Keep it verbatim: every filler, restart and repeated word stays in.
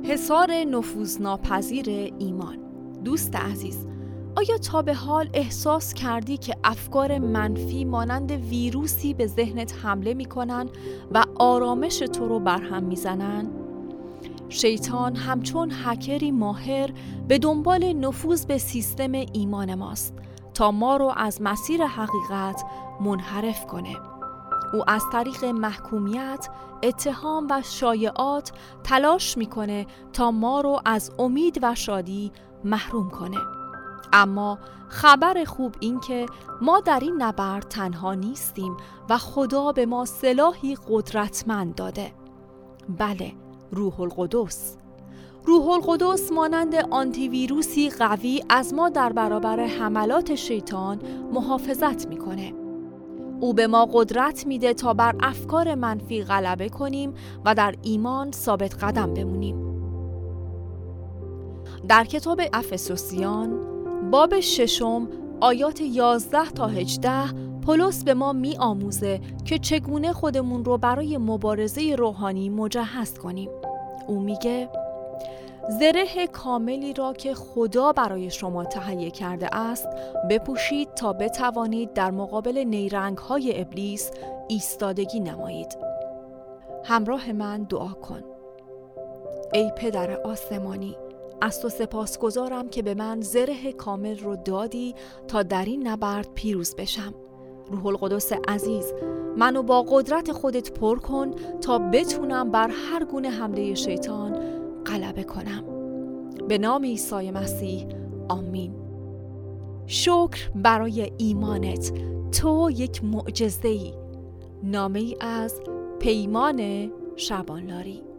حصار نفوذناپذیر ایمان. دوست عزیز، آیا تا به حال احساس کردی که افکار منفی مانند ویروسی به ذهنت حمله می‌کنن و آرامش تو رو برهم می‌زنن؟ شیطان همچون هکری ماهر به دنبال نفوذ به سیستم ایمان ماست تا ما رو از مسیر حقیقت منحرف کنه. او از طریق محکومیت، اتهام و شایعات تلاش میکنه تا ما رو از امید و شادی محروم کنه. اما خبر خوب این که ما در این نبرد تنها نیستیم و خدا به ما سلاحی قدرتمند داده. بله، روح القدس. روح القدس مانند آنتی ویروسی قوی از ما در برابر حملات شیطان محافظت میکنه. او به ما قدرت میده تا بر افکار منفی غلبه کنیم و در ایمان ثابت قدم بمونیم. در کتاب افسوسیان باب ششم آیات یازده تا هجده پولس به ما می آموزه که چگونه خودمون رو برای مبارزه روحانی مجهز کنیم. او میگه زره کاملی را که خدا برای شما تهیه کرده است بپوشید تا بتوانید در مقابل نیرنگ‌های ابلیس ایستادگی نمایید. همراه من دعا کن. ای پدر آسمانی، از تو سپاسگزارم که به من زره کامل رو دادی تا در این نبرد پیروز بشم. روح القدس عزیز، منو با قدرت خودت پر کن تا بتونم بر هر گونه حمله شیطان غلبه کنم. به نام عیسی مسیح، آمین. شکر برای ایمانت. تو یک معجزه‌ای. نامه‌ای از پیمان شبانلاری.